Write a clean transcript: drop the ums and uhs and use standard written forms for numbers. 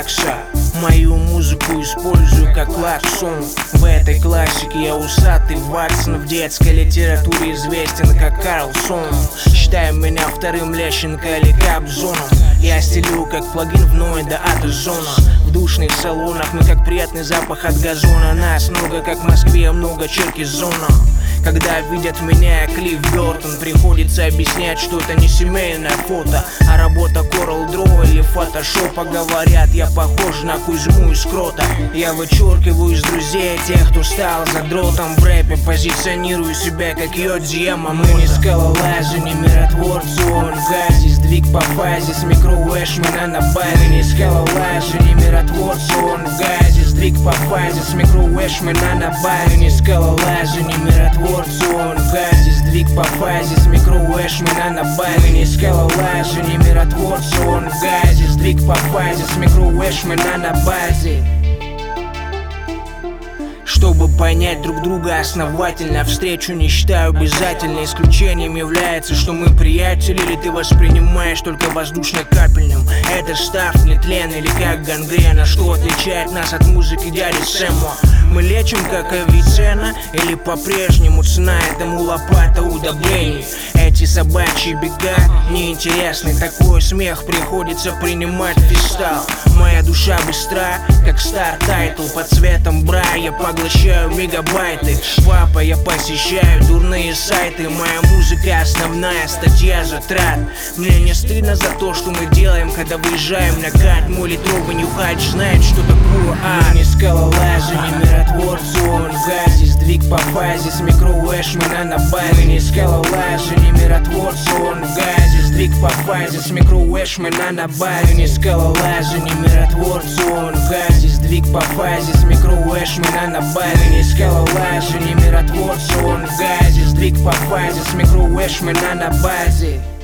клакса. Мою музыку использую как клаксон. В этой классике я усатый Ватсон. В детской литературе известен как Карлсон. Считай меня вторым Лещенко или Кобзоном. Я стелю как плагин в ноида от озона. В душных салонах мы как приятный запах от газона. Нас много, как в Москве, много Черкизона. Когда видят меня Клифф Бёртон, приходится объяснять, что это не семейное фото, а работа Corel Draw или фотошопа. Говорят, я похож на Кузьму из Крота. Я вычеркиваю из друзей тех, кто стал задротом. В рэпе позиционирую себя как Йодзи Ямамото. Мы не скалолазы, не миротворцы, он в газе. Сдвиг по фазе с микроуэшмена на базе. Не скалолазы, не миротворцы, он в газе. Сдвиг по фазе с микроуэшмена на базе. Не скалолазы, не миротворцы, он в газе. Сдвиг по фазе с микроуэшмена на базе. Не скалолазы, не миротворцы, он в газе. Сдвиг по фазе с микроуэшмена на базе. Чтобы понять друг друга основательно, встречу не считаю обязательной. Исключением является, что мы приятели, или ты воспринимаешь только воздушно-капельным. Это став, не тлен или как гангрена. Что отличает нас от музыки дяди Сэма? Мы лечим как Авиценна, или по-прежнему цена этому лопата удобрений? Эти собачьи бега неинтересны, такой смех приходится принимать фистал. Моя душа быстра, как Star Title. Под цветом бра я поглощаю мегабайты. Папа, я посещаю дурные сайты. Моя музыка основная статья затрат. Мне не стыдно за то, что мы делаем, когда выезжаем на кат. Мой литровый нюхач знает, что такое ад. Не скалолазы, не миротворцы, он в газе. Сдвиг по фазе с микроуэшмена на базе. Не скалолазы, не миротворцы, он в газе. Сдвиг по фазе с микроуэшмена на базе. Не скалолазы, не миротворцы, он в газе. Сдвиг по фазе с микроуэшмена на базе. Не скалолазы, не миротворцы, он в газе. Сдвиг по фазе с микроуэшмена на базе.